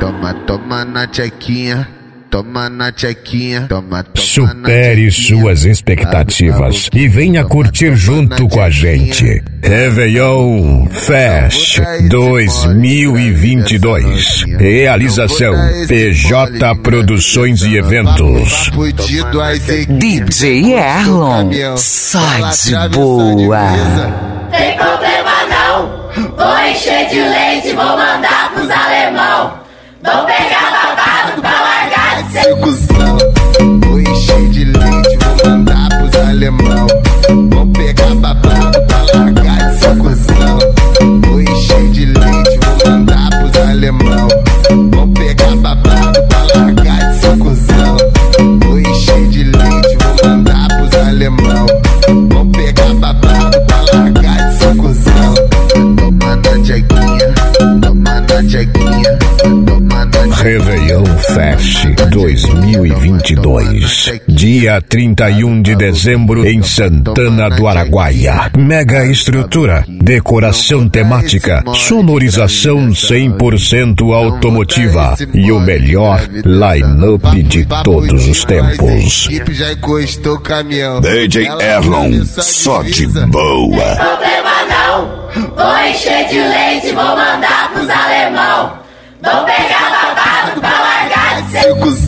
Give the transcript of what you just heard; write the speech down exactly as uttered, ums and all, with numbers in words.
Toma, toma na tchequinha. Toma na tchequinha, toma, toma. Supere suas expectativas e venha curtir junto com a gente. Réveillon Fest dois mil e vinte e dois. Realização P J Produções e Eventos. D J Erlon, só de boa. Tem problema não, vou encher de leite, vou mandar pros alemão. Vou pegar babado pra largar de ser cuzão. Vou encher de leite, vou mandar pros alemão. Vou pegar babado pra largar de ser cuzão. Vou encher de leite, vou mandar pros alemão. Vou pegar babado pra largar de ser cuzão. Vou encher de leite, vou mandar pros alemão. Vou pegar babado pra largar de ser cuzão. Toma na tchequinha, toma na tchequinha. Réveillon Fest dois mil e vinte e dois. Dia trinta e um de dezembro em Santana do Araguaia. Mega estrutura, decoração temática, sonorização cem por cento automotiva e o melhor line-up de todos os tempos. D J Erlon, só de boa. Tem problema não, vou encher de leite, vou mandar pros alemão. Vou pegar babado pra largar de ser cuzão.